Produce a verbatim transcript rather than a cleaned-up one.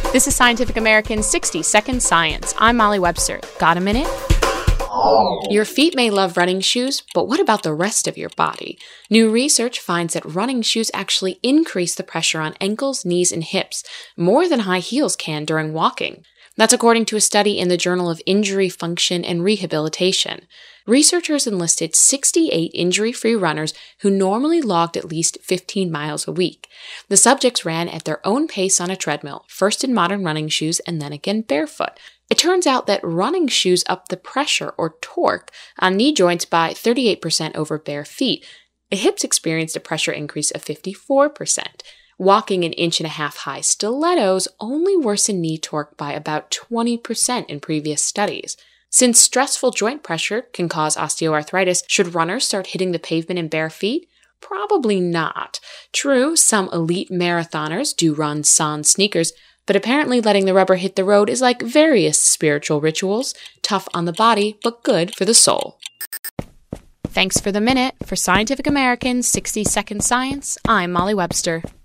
This is Scientific American's sixty second Science. I'm Molly Webster. Got a minute? Your feet may love running shoes, but what about the rest of your body? New research finds that running shoes actually increase the pressure on ankles, knees, and hips more than high heels can during walking. That's according to a study in the Journal of Injury Function and Rehabilitation. Researchers enlisted sixty-eight injury-free runners who normally logged at least fifteen miles a week. The subjects ran at their own pace on a treadmill, first in modern running shoes and then again barefoot. It turns out that running shoes up the pressure or torque on knee joints by thirty-eight percent over bare feet. The hips experienced a pressure increase of fifty-four percent. Walking an inch and a half high stilettos only worsened knee torque by about twenty percent in previous studies. Since stressful joint pressure can cause osteoarthritis, should runners start hitting the pavement in bare feet? Probably not. True, some elite marathoners do run sans sneakers, but apparently letting the rubber hit the road is like various spiritual rituals, tough on the body, but good for the soul. Thanks for the minute. For Scientific American's sixty second Science, I'm Molly Webster.